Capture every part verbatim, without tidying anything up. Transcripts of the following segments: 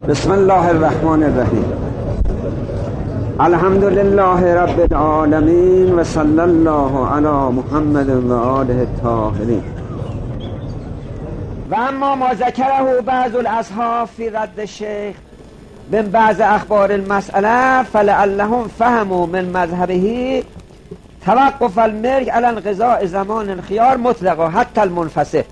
بسم الله الرحمن الرحیم. الحمد لله رب العالمین و صلی الله علی محمد و آله الطاهرین. و اما ما ذکره بعض الاصحاب فی رد الشیخ من بعض اخبار المسئله فلعلهم فهموا من مذهبه توقف الملک علی انقضاء زمان الخيار مطلقا حتی المنفصل.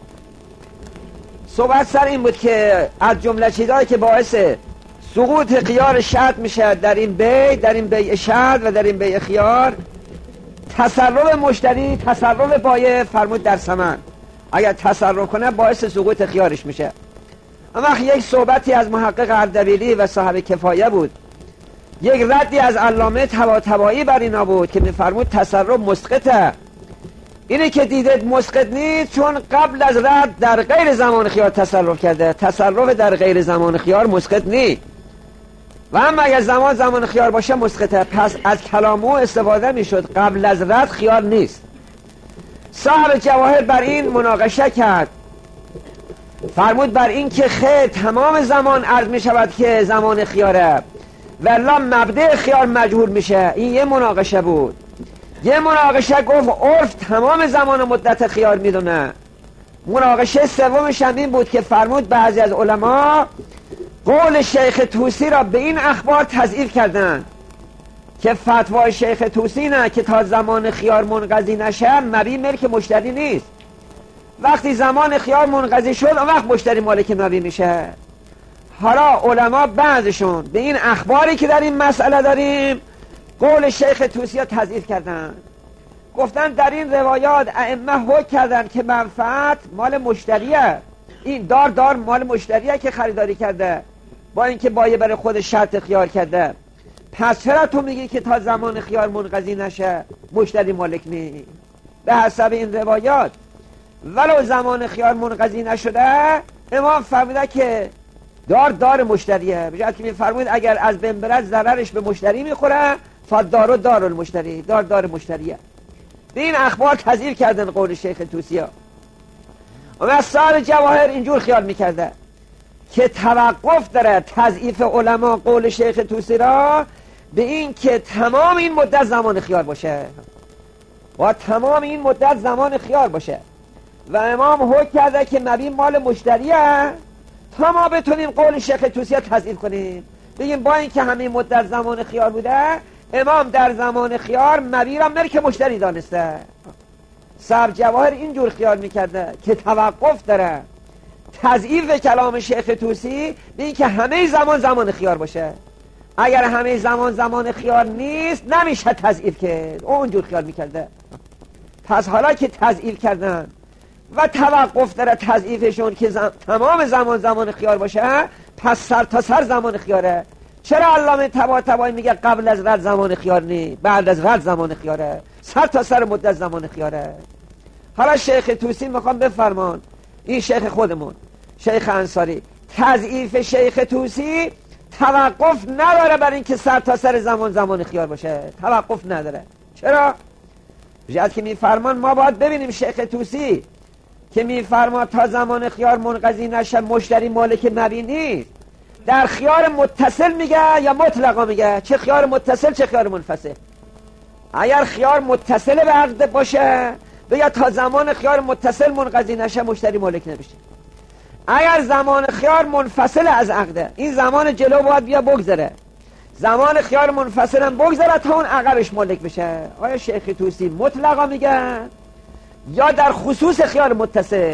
صحبت سر این بود که از جمله چیزهایی که باعث سقوط خیار شرط میشه در این بیع، در این بیع شرط و در این بیع خیار، تصرف مشتری، تصرف بایع فرمود در ثمن اگر تصرف کنه باعث سقوط خیارش میشه. اما یک صحبتی از محقق اردبیلی و صاحب کفایه بود، یک ردی از علامه طباطبایی بر اینا بود که میفرمود تصرف مسقطه. اینه که دیدید مسقط نیست چون قبل از رد در غیر زمان خیار تصرف کرده. تصرف در غیر زمان خیار مسقط نیست، و اما اگر زمان زمان خیار باشه مسقطه. پس از کلامو استفاده میشد قبل از رد خیار نیست. صاحب جواهر بر این مناقشه کرد، فرمود بر این که خیر تمام زمان عرض می شود که زمان خیاره ولی مبدأ خیار مجهول میشه. این یه مناقشه بود. یه مناقشه گفت عرف تمام زمان مدت خیار میدونه. مناقشه سومش هم این بود که فرمود بعضی از علما قول شیخ طوسی را به این اخبار تضعیف کردن که فتوای شیخ طوسی نه که تا زمان خیار منقضی نشه مبیع ملک مشتری نیست. وقتی زمان خیار منقضی شد اون وقت مشتری مالک مبیع میشه. حالا علما بعضشون به این اخباری که در این مسئله داریم قول شیخ طوسی را تضعیف کردن، گفتن در این روایات ائمه حکم کردن که منفعت مال مشتریه، این دار دار مال مشتریه که خریداری کرده با اینکه بایع برای خود شرط خیار کرده. پس چرا تو میگی که تا زمان خیار منقضی نشه مشتری مالک نیست؟ به حسب این روایات ولو زمان خیار منقضی نشده امام فرموده که دار دار مشتریه، بجد که میفرمود اگر از بین برد ضررش به مشتری میخوره فدارو دار المشتری، دار دار مشتریه. به این اخبار تضعیف کردن قول شیخ طوسی ها. و صاحب جواهر اینجور خیال میکرده که توقف داره تضعیف علما قول شیخ طوسی را به این که تمام این مدت زمان خیار باشه و تمام این مدت زمان خیار باشه و امام حکم کرده که مبیع مال مشتریه تا ما بتونیم قول شیخ طوسی را تضعیف کنیم، بگیم با اینکه همین مدت زمان خیار بوده امام در زمان خیار مبیع را ملک مشتری دانسته. صاحب جواهر اینجور خیال میکرده که توقف داره تضعیف کلام شیخ طوسی به این که همه زمان زمان خیار باشه. اگر همه زمان زمان خیار نیست نمیشه تضعیف کرد. اونجور خیال میکرده. پس حالا که تضعیف کردن و توقف داره تضعیفشون که زم... تمام زمان زمان خیار باشه، پس سر تا سر زمان خیاره. چرا علامه طباطبایی میگه قبل از رد زمان خیار نی، بعد از رد زمان خیاره، سر تا سر مدت زمان خیاره؟ حالا شیخ طوسی میخوام بفرمان، این شیخ خودمون شیخ انصاری، تضعیف شیخ طوسی توقف نداره بر این که سر تا سر زمان زمان خیار باشه، توقف نداره. چرا؟ بجد که میفرمان ما باید ببینیم شیخ طوسی که میفرما تا زمان خیار منقضی نشه مشتری مالک مبیع نیست، در خیار متصل میگه یا مطلقا میگه؟ چه خیار متصل چه خیار منفصل؟ اگر خیار متصل به عقد باشه بگه تا زمان خیار متصل منقضی نشه مشتری مالک نمیشه. اگر زمان خیار منفصل از عقده، این زمان جلو باید بیا بگذره، زمان خیار منفصل هم بگذره تا اون عقبش مالک بشه. آیا شیخ طوسی مطلقا میگه یا در خصوص خیار متصل؟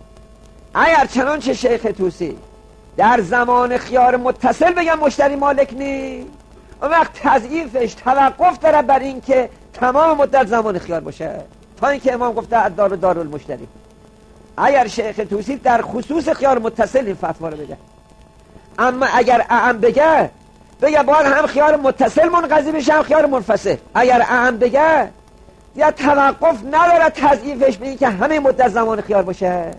اگر چنانچه شیخ طوسی در زمان خیار متصل بگم مشتری مالک نیست، اون وقت تضعیفش توقف داره بر این که تمام مدت زمان خیار باشه تا اینکه امام گفته الدار دار المشتری. اگر شیخ طوسی در خصوص خیار متصل این فتوا رو بده، اما اگر اعم بگه بگه باید هم خیار متصل منقضی بشه هم خیار منفصل، اگر اعم بگه یا توقف نداره تضعیفش به این که همه مدت زمان خیار باشه.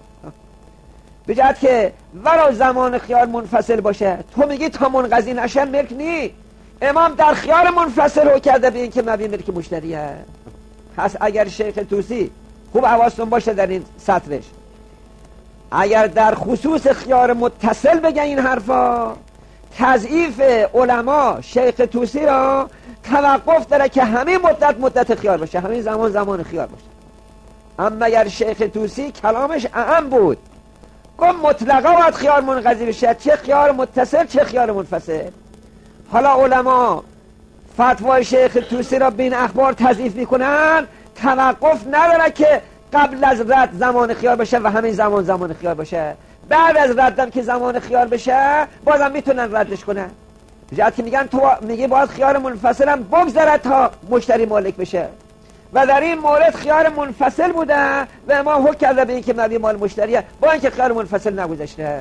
بجد که ولو زمان خیار منفصل باشه تو میگی تا منقضی نشه ملک نی، امام در خیار منفصل رو کرده به این که مبیع ملک مشتریه. پس اگر شیخ طوسی خوب حواستون باشه در این سطرش، اگر در خصوص خیار متصل بگه این حرفا تضعیف علما شیخ طوسی را توقف داره که همه مدت مدت خیار باشه، همین زمان زمان خیار باشه. اما اگر شیخ طوسی کلامش اعم بود، گفت مطلقا باید خیار منقضی بشه، چه خیار متصل چه خیار منفصل. حالا علما فتوای شیخ طوسی را بین اخبار تضعیف میکنن، توقف نداره که قبل از رد زمان خیار بشه و همین زمان زمان خیار باشه، بعد از ردم که زمان خیار بشه بازم میتونن ردش کنن. جهت که میگن تو میگه باید خیار منفصل هم بگذره تا مشتری مالک بشه، و در این مورد خیار منفصل بوده و امام حکم کرده به این که مبی مال مشتریه با اینکه خیار منفصل نگذاشته.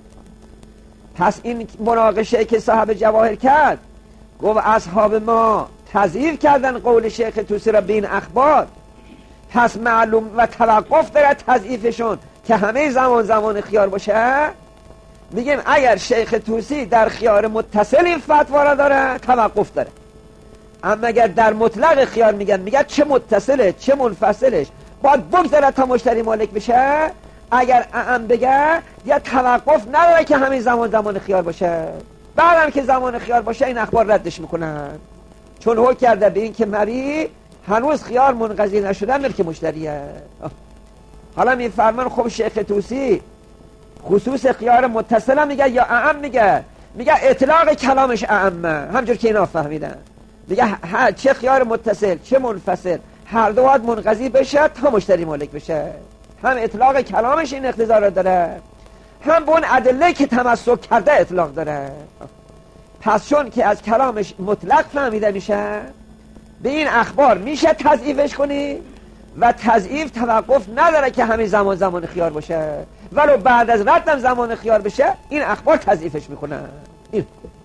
پس این مناقشه که صاحب جواهر کرد، گفت اصحاب ما تضعیف کردن قول شیخ طوسی را بین اخبار، پس معلوم و توقف داره تضعیفشون که همه زمان زمان خیار باشه. میگیم اگر شیخ طوسی در خیار متصل این فتوا را داره توقف داره، اما اگر در مطلق خیار میگن میگن چه متصله چه منفصلش باید بگذاره تا مشتری مالک بشه، اگر اعم بگه یا توقف نداره که همین زمان زمان خیار باشه، بعدم که زمان خیار باشه این اخبار ردش میکنن، چون حکم کرده به این که مری هنوز خیار منقضی نشده ملک مشتریه. حالا میفرمان خب شیخ طوسی خصوص خیار متصل هم میگه یا اعم میگه؟ میگه اطلاق کلامش اعمه، همجور که اینا فهمیدن، میگه چه خیار متصل چه منفصل هر دو باید منقضی بشه تا مشتری مالک بشه. هم اطلاق کلامش این اقتضا داره، هم به اون ادله که تمسک کرده اطلاق داره. پس چون که از کلامش مطلق فهمیده میشه، به این اخبار میشه تضعیفش کنی و تضعیف توقف نداره که همین زمان زمان خیار باشه، ولو بعد از ردم زمان خیار بشه این اخبار تضعیفش میکنن. این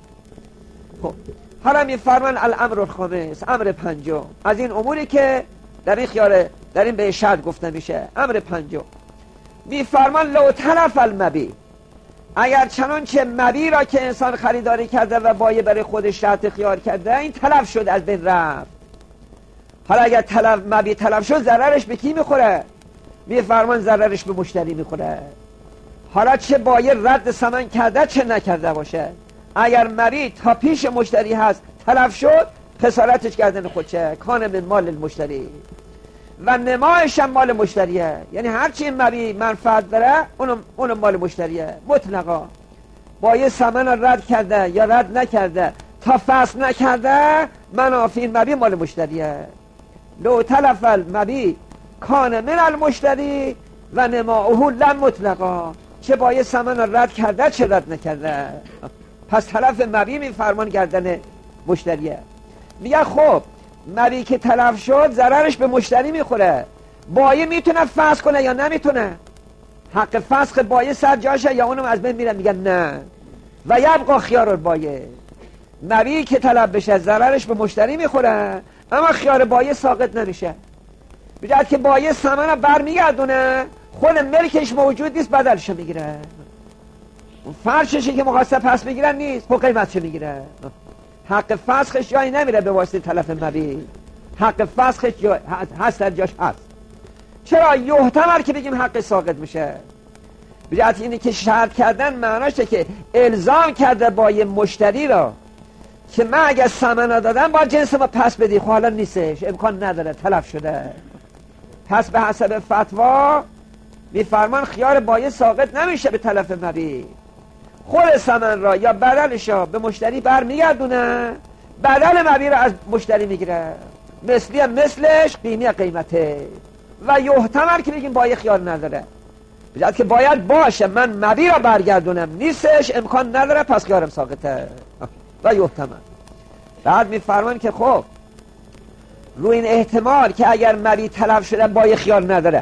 خب حالا میفرمان الامر الخامس، امر پنجم از این اموری که در این خیار در این به شرط گفته میشه. امر پنجم میفرمان لو تلف المبی، اگر چنانچه مبی را که انسان خریداری کرده و بایع برای خودش شرط خیار کرده این تلف شد از بین رفت، حالا اگر تلف مبی تلف شد ضررش به کی میخوره؟ میفرمان ضررش به مشتری میخوره. حالا چه بایع رد ثمن کرده چه نکرده باشه، اگر مبی تا پیش مشتری هست تلف شد خسارتش گردن خودشه، کان من مال المشتری و نمایش هم مال مشتریه، یعنی هرچی مبی منفعت داره اونم اونم مال مشتریه مطلقا. بایع ثمن رد کرده یا رد نکرده تا فصل نکرده منافع این مبی مال مشتریه. لو تلف المبی کان من المشتری و نماؤه لم مطلقا، چه بایع ثمن رد کرده چه رد نکرده، پس تلف مبی می فرمان گردن مشتریه. میگه خب مبی که تلف شد ضررش به مشتری میخوره، بایع میتونه فسخ کنه یا نمیتونه؟ حق فسخ بایع سر جاشه یا اونم از بین میره؟ میگن نه و یبقا خیار البایع، مبی که تلف بشه ضررش به مشتری میخوره اما خیار بایع ساقط نمیشه، بجد که بایع ثمن برمیگردونه خود ملکش موجود نیست بدلش میگیره، فرششی که مقصد پس بگیرن نیست خود قیمتش میگیره، حق فسخش جایی نمیره به واسطه تلف مبی، حق فسخش جا هست در جاش هست. چرا یحتمل که بگیم حق ساقط میشه؟ بجد اینی که شرط کردن معناشه که الزام کرده بایع مشتری را که من اگر ثمن دادم با جنس ما پس بدی، خب حالا نیستش امکان نداره تلف شده، پس به حسب فتوا میفرمان خیار بایع ساقط نمیشه به تلف مبی، خود ثمن را یا بدلش را به مشتری برمیگردونه، بدل مبی را از مشتری میگیره، مثلی هم مثلش قیمی قیمته و یحتمل که بگیم بایع خیار نداره، بجد که باید باشه من مبی را برگردونم نیستش امکان نداره پس خیارم ساقطه و یحتمل. بعد میفرمان که خب روی این احتمال که اگر مبی تلف شده بایع خیار نداره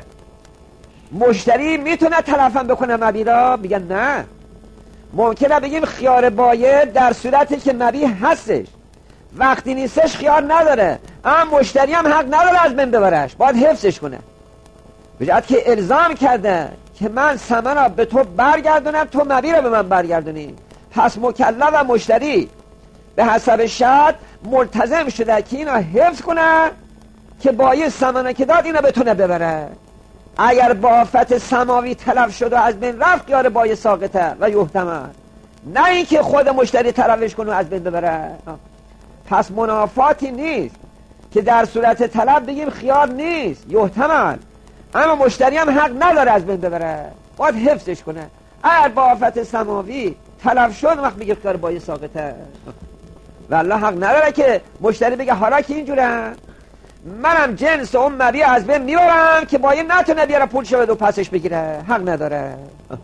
مشتری میتونه تلفم بکنه مبی را؟ میگن نه، ممکنه بگیم خیار بایع در صورتی که مبی هستش، وقتی نیستش خیار نداره، اما مشتری هم حق نداره از بین ببرش، باید حفظش کنه، بجد که الزام کرده که من ثمن را به تو برگردونم تو مبی را به من برگردونی، پس مکلف و مشتری به حسب شرط ملتزم شده که اینا حفظ کنه که بایع ثمن که داد اینا بتونه ببره. اگر با آفت سماوی تلف شد و از بین رفت خیار بایع ساقطه و یحتمل، نه اینکه خود مشتری تلفش کنه و از بین ببره. پس منافاتی نیست که در صورت طلب بگیم خیار نیست، یحتمل، اما مشتری هم حق نداره از بین ببره، باید حفظش کنه. اگر با آفت سماوی تلف شد وقت بگیم خیار بایی ساقطه، والله حق نداره که مشتری بگه حالا که اینجوره منم جنس اون مبیع از بین میبرم که بایی نتونه بیاره پول شود و پسش بگیره، حق نداره.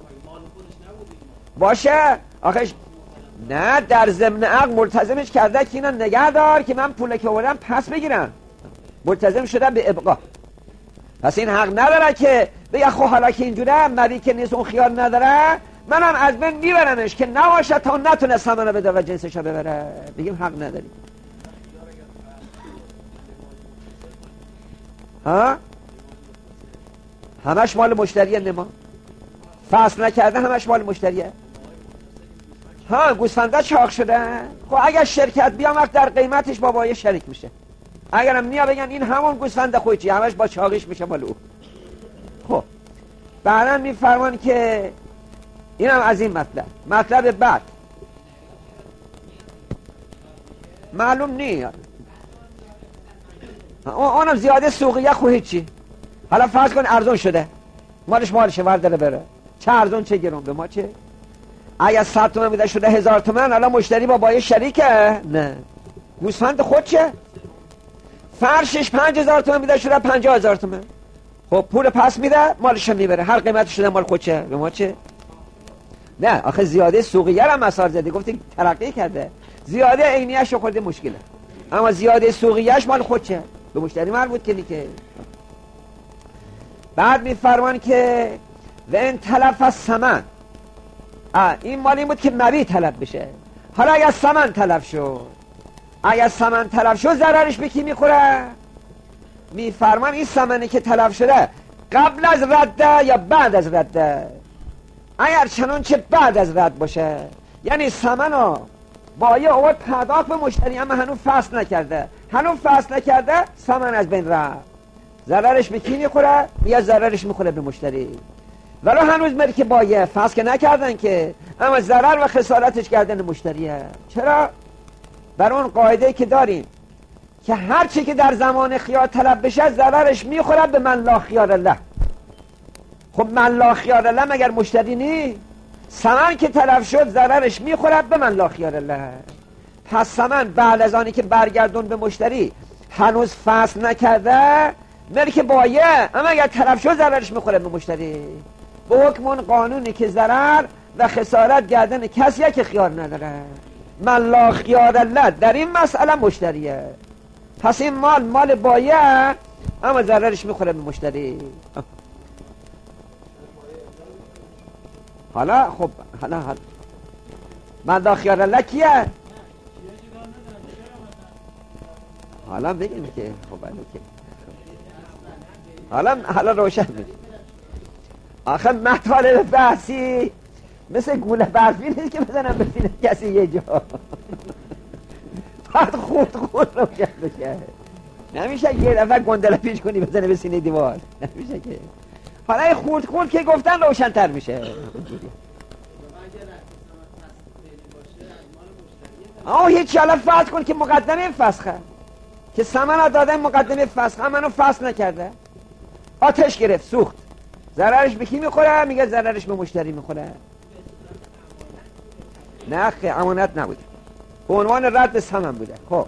باشه آخش نه، در ضمن عقد ملتزمش کرده که اینا نگه دار که من پول که آوردم پس بگیرم، ملتزم شده به ابقا. پس این حق نداره که بگه خب حالا که اینجوره مبیع که نیست اون خیار نداره منم از بین میبرمش که نباشه تا نتونه ثمنو بده و جنسشو ببره، بگیم حق نداری. ها همش مال مشتریه، نما فصل نکرده همش مال مشتریه. ها گوسفنده چاق شده، خب اگر شرکت بیام وقت در قیمتش با بایه شریک میشه، اگرم نیا بگن این همون گوسفند خودی همش با چاقیش میشه مال او. خب بعدا میفرمان که اینم از این مطلب. مطلب بعد معلوم نیست اونم زیاده سوقیه خواهید چی. حالا فرض کن ارزون شده، مالش مالشه ورداره بره، چه ارزون چه گرون، به ما چه؟ اگر صد تومن میده شده هزار تومن، حالا مشتری با بایه شریکه؟ نه، گوسفند خود چه؟ فرشش پنج هزار تومن میده شده پنجاه هزار تومن، خب پول پس میده مالش میبره، هر قیمت شده مال خود چه؟ به ما چه؟ نه آخه زیاده سوقیه را مسار زدی، گفتی ترقی کرده، زیاده عینیش رو خورده مشکله، اما زیاده سوقیهش مال خود چه؟ به مشتری مربوط کنی که. بعد میفرمان که و این تلف از ثمن، این مال این بود که مبیع طلب بشه. حالا اگر ثمن تلف شد، اگر ثمن تلف شد ضررش به کی میخوره؟ میفرمان این ثمنی که تلف شده قبل از رده یا بعد از رده. اگر چنانچه بعد از رد باشه، یعنی ثمنو بایع آورد پرداخت به مشتری اما هنوز فصل نکرده، هنوز فصل نکرده ثمن از بین رفت، ضررش به کی میخوره؟ یا ضررش میخوره به مشتری. ولو هنوز ملک بایع فصل که نکردن که، اما ضرر و خسارتش کردن مشتریه. چرا؟ بر اون قاعده که داریم که هر چی که در زمان خیار طلب بشه ضررش میخوره به من لا خیار الله. خب من لا خیار الله مگر مشتری نی؟ ثمن که طلب شد ضررش میخوره به من لا خیار الله. پس ثمن بعد از آنی که برگردون به مشتری هنوز فصل نکرده ملک بایع، اما اگر طلب شد ضررش میخوره به مشتری. به حکم اون قانونی که ضرر و خسارت گردن کسیه که خیار نداره. من لا خیار الله در این مسئله مشتریه. پس این مال مال بایع اما ضررش میخوره به مشتری. حالا خب حالا حالا من لا خیار الله کیه؟ حالا بگیم که خب حالا که حالا حالا روشن میشه. آخه مطالب بحثی مثل گوله برفی نیست که بزنم به سینه کسی یه جا، باید خود خود روشن بشه. نمیشه یه دفعه گندله پیش کنی بزنه به سینه دیوار، نمیشه که. حالا خورد خورد که گفتن روشن تر میشه. آه هیچ حالا فرض کن که مقدمه فسخه که ثمن ها دادن، مقدمه فسخه منو فسخ نکرده، آتش گرفت سوخت، ضررش به کی میخوره؟ میگه ضررش به مشتری میخوره. نه خیلی امانت نبوده، به عنوان رد ثمن بوده. خب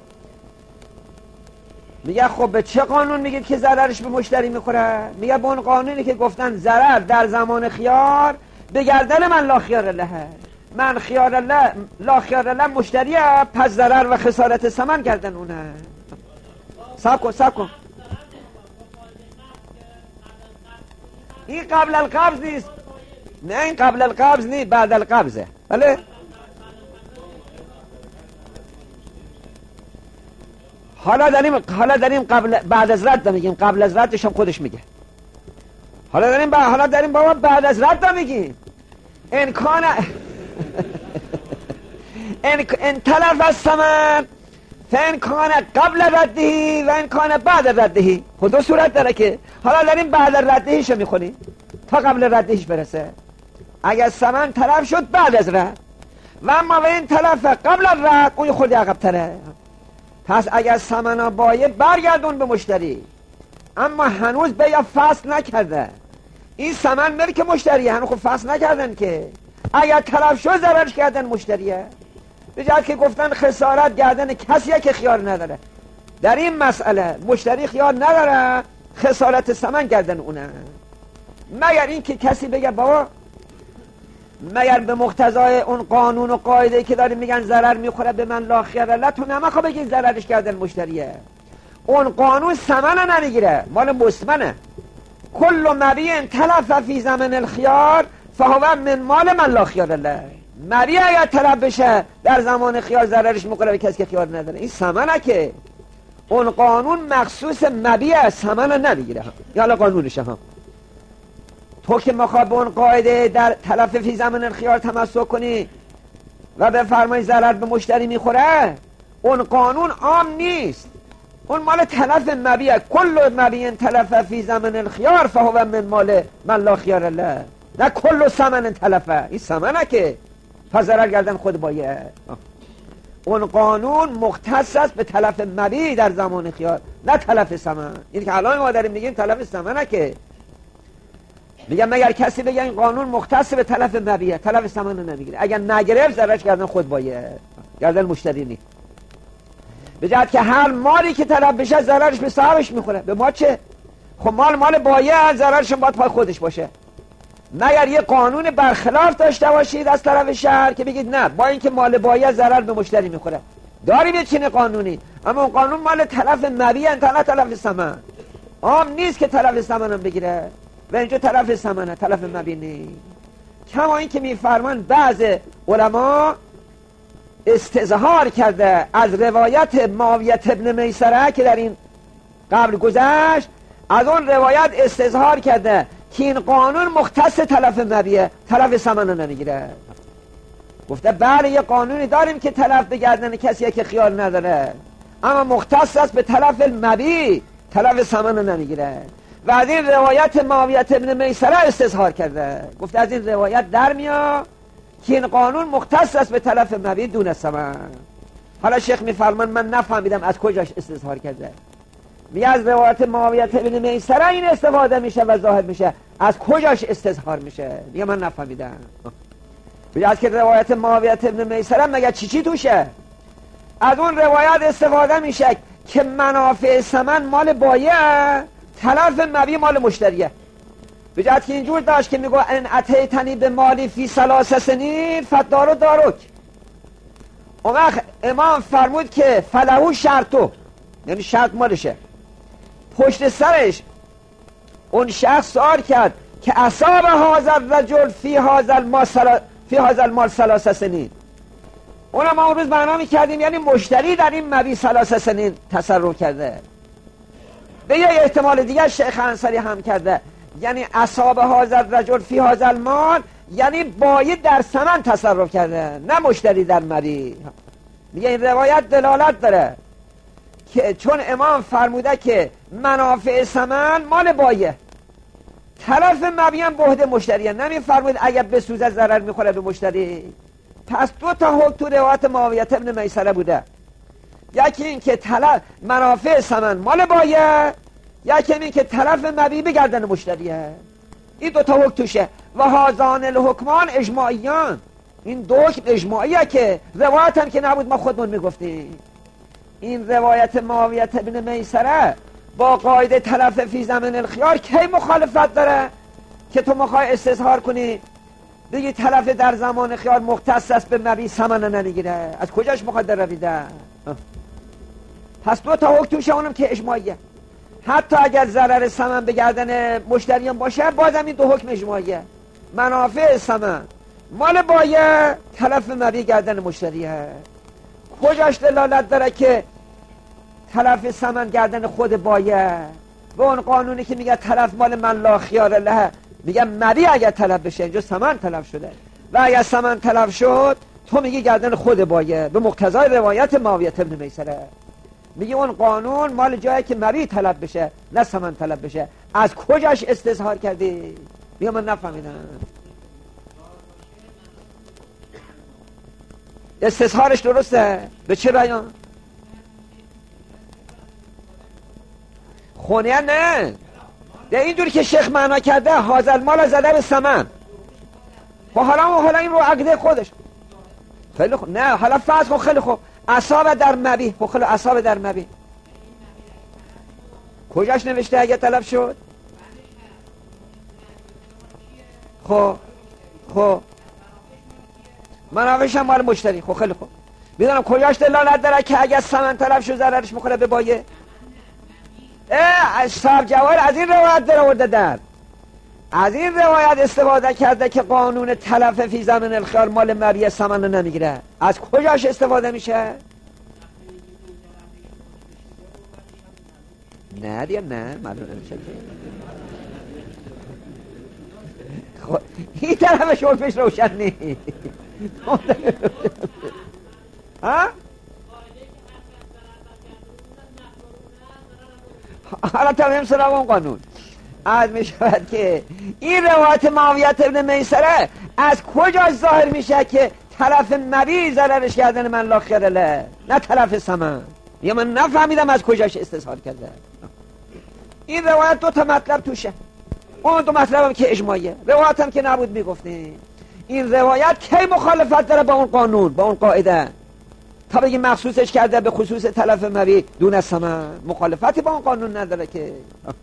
میگه خب به چه قانون میگید که ضررش به مشتری میخوره؟ میگه به اون قانونی که گفتن ضرر در زمان خیار به گردن من لا خیار الله، من خیار الله لا خیار الله مشتریه، پس ضرر و خسارت ثمن گردن اونه. صبر کن صبر کن، این قبل القبض نیست. نه این قبل القبض نیست، بعد القبضه. بله حالا داریم حالا داریم قبل بعد از رد میگیم، قبل از ردش هم خودش میگه. حالا داریم با حالا داریم بابا بعد از رد میگیم. امکان ان ان تلف الثمن فامکان قبل ردهی و امکان بعد ردهی. خود دو صورت داره که حالا داریم بعد ردهیش رو میخونیم تا قبل ردهیش برسه. اگر ثمن تلف شد بعد از رد، و اما این طرف قبل الرد اون خود عقب تره. پس اگر ثمن بایع برگردون به مشتری، اما هنوز بیا فصل نکرده، این ثمن ملک مشتریه، هنوز خب فصل نکردن که. اگر طرف شد ضررش کردن مشتریه، به جهت که گفتن خسارت گردن کسیه که خیار نداره. در این مسئله مشتری خیار نداره، خسارت ثمن گردن اونه. مگر این که کسی بگه بابا مگر به مقتضای اون قانون و قاعده که داریم میگن ضرر میخوره به من لا خیار له، تو نمیخوا بگی ضررش کردن مشتریه. اون قانون ثمن نمیگیره، مال مسمنه. کل مبیع تلف فی زمن الخیار فهو من مال من لا خیار له. مبیع اگر تلف بشه در زمان خیار ضررش میخوره به کسی که خیار نداره. این ثمنه که اون قانون مخصوص مبیع ثمن نمیگیره. یالا قانونشه ها. تو که مخواد به اون قاعده در تلف فی زمن الخیار تمسک کنی و بفرمایی ضرر به مشتری میخوره، اون قانون عام نیست، اون مال تلف مبیع. کل مبیع تلف فی زمن الخیار فهو من مال من لا خیار له، نه کل ثمن تلفه. این ثمنه که پس ضرر گردن خود بایه. اون قانون مختص است به تلف مبیع در زمان خیار، نه تلف ثمن. این که الان ما داریم میگیم تلف ثمنه که میگم مگر کسی بگه این قانون مختص به تلف مبیع، تلف ثمن رو نمیگیره. اگر نگرفت ضررش گردن خود بایه، گردن مشتری نیست. به جهت که هر مالی که تلف بشه ضررش به صاحبش میخوره. به ما چه؟ خب مال مال بایه، ضررش باید پای خودش باشه. مگر یه قانون برخلاف داشته باشید از طرف شهر که بگید نه، با اینکه مال بایه ضرر به مشتری میخوره، داریم یه چین قانونی، اما اون قانون مال تلف مبیع، نه تلف ثمن. عام نیست که تلف ثمن هم بگیره و اینجا تلف ثمنه، تلف مبیع نیست. کما این که میفرمان بعض علما استظهار کرده از روایت معاویه ابن میسره که در این قبل گذشت، از اون روایت استظهار کرده که این قانون مختص تلف مبیع، تلف ثمن رو نمیگیره. گفته بله یه قانونی داریم که تلف به گردن کسی که خیال نداره، اما مختص است به تلف المبیع، تلف ثمن رو نمیگیره. و از این روایت معاویه ابن میسره استظهار کرده، گفته از این روایت در میاد که این قانون مختص است به تلف مبیع دون ثمن. حالا شیخ میفرمان من نفهمیدم از کجاش استظهار کرده. میگه از روایت معاویه ابن میسره این استفاده میشه و ظاهر میشه، از کجاش استظهار میشه؟ میگه من نفهمیدم. میگه از که روایت معاویه ابن میسره مگه چی چی توشه؟ از اون روایت استفاده میشه که منافع ثمن مال بایع، تلف مبیع مال مشتریه. به جهت که اینجور داشت که میگو ان اتیتنی به مالی فی ثلاث سنین فدارو دارک. اون وقت امام فرمود که فلهو شرطو، یعنی شرط مالشه. پشت سرش اون شخص سوال کرد که اصاب هذا الرجل فی هذا المال سلا... فی هذا المال ثلاث سنین. اونم ما اون روز برنامه کردیم یعنی مشتری در این مبیع ثلاث سنین تصرف کرده. به یه احتمال دیگه شیخ انصاری هم کرده، یعنی اصاب هذا الرجل فی هذا المال، یعنی بایع در ثمن تصرف کرده، نه مشتری در مبیع. میگه این روایت دلالت داره که چون امام فرموده که منافع ثمن مال بایع، تلف مبیع هم به عهده مشتریه، نمیفرمود اگر بسوزه ضرر میخوره به مشتری. پس دو تا حکم تو روایت معاویه ابن میسره بوده، یکی این که تلف منافع ثمن مال بایع، یکی این که تلف مبیع به گردن مشتریه. این دو تا حکم توشه. و هازان الحکمان اجماعیان، این دو حکم اجماعیه که روایت هم که نبود ما خودمون میگفتیم. این روایت معاویه ابن میسره با قاعده تلف فی زمن الخیار کی مخالفت داره که تو میخوای استظهار کنی بگی تلف در زمان خیار مختص است به مبیع ثمن نمیگیره؟ از کجاش مخاطر رویده؟ پس دو تا حکم توشه، اونم که اجماعیه. حتی اگر ضرر ثمن به گردن مشتریان باشه بازم این دو حکم اجماعیه. منافع ثمن مال بایع، تلف مبیع گردن مشتریه. کجاش دلالت داره که تلف ثمن گردن خود بایع؟ به اون قانونی که میگه تلف مال من لا خیار له، میگه مبیع اگر تلف بشه، اینجا ثمن تلف شده و اگر ثمن تلف شد تو میگی گردن خود بایع به مقتضای روایت معاویه ابن میسره. میگه اون قانون مال جایی که مبیع تلف بشه، نه ثمن تلف بشه. از کجاش استظهار کردی؟ میگه من نفهمیدم. استظهارش درسته؟ به چه بیان؟ خونه نه به اینجوری که شیخ معنا کرده حاضر مال زده به ثمن. خب حالا حالا این رو عقیده خودش خیلی خوب. نه حالا فرض کن خیلی خوب اصابه در مبی. خب خیلی اصابه در مبی کجاش نوشته اگه طلب شد؟ خب خب منافعش هم مال مشتری. خب خیلی خوب میدونم کجاش دلالت داره که اگه ثمن طلب شد ضررش میخوره به بایه؟ از صاحب جوار از این روایت در آورده در از این روایت استفاده کرده که قانون تلف فی زمن الخیار مال مبیع ثمن نمیگیره. از کجاش استفاده میشه؟ نه دیگه نه معلوم نمیشه. خب این طرفش عرفش روشن نیست. ها؟ حالا تمام سراغ اون قانون از می شود که این روایت معاویه ابن میسره از کجا ظاهر میشه که تلف مبیع ضررش کردن من لا خیر له نه تلف ثمن؟ یا من نفهمیدم از کجاش استظهار کرده. این روایت دو تا مطلب توشه. اون دو مطلب هم که اجماعیه، روایت هم که نبود میگفتیم. این روایت کی مخالفت داره با اون قانون با اون قاعده تا بگی مخصوصش کرده به خصوص تلف مبیع دون از ثمن؟ مخالفتی با اون قانون نداره که.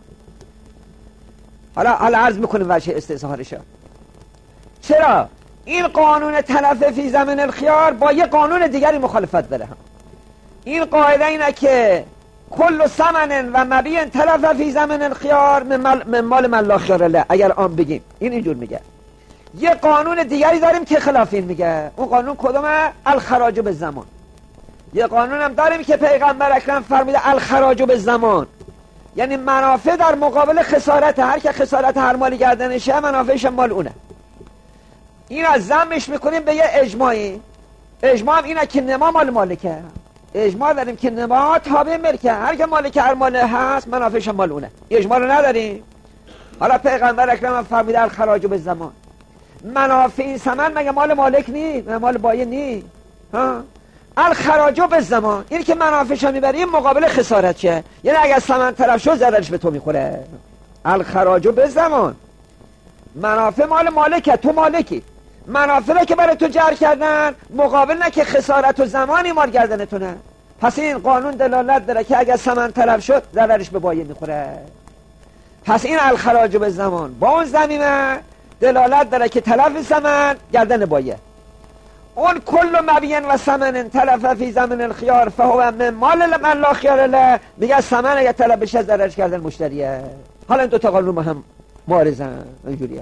حالا حالا عرض میکنیم وجه استظهارش. چرا این قانون تلف فی زمن الخیار با یه قانون دیگری مخالفت داره؟ هم این قاعده اینه که کل ثمن و مبیع تلف فی زمن الخیار من مال من لا خیار له. اگر آن بگیم این اینجور میگه. یه قانون دیگری داریم که خلاف این میگه. اون قانون کدومه؟ الخراج به زمان. یه قانون هم داریم که پیغمبر اکرم فرموده الخراج به زمان، یعنی منافع در مقابل خسارت. هر که خسارت هر مالی گردنشه منافعش مال اونه. این از ضمش میکنیم به یه اجماعی. اجماع هم اینه که نما مال مالکه. اجماع داریم که نما تابع ملکه، هر که مالک هر مال هست منافعش مال اونه. اجماع رو نداریم. حالا پیغمبر اکرم هم فرموده الخراج به زمان. منافع این ثمن مگه مال مالک نی؟ مال بایع نی؟ ها؟ الخراج به زمان این که منافعش میبری مقابل خسارت شه، یعنی اگر ثمن طرف شد ضررش به تو میخوره. الخراج به زمان منافع مال مالکه، تو مالکی. منافع که برای تو جر کردن مقابل نه که خسارت و زمانی مال گردنتونه. پس این قانون دلالت داره که اگر ثمن طلب شد ضررش به بایع میخوره. پس این الخراج به زمان با اون ضمیمه دلالت داره که تلف ثمن گردن بایع. اون کل مبیع و ثمن تلف فی زمن الخیار فهو من مال من لا خیار له، میگه ثمن اگر طلب بشه ضررش کردن مشتریه. حالا این دو تا قانون هم معارضن اینجوریه ها.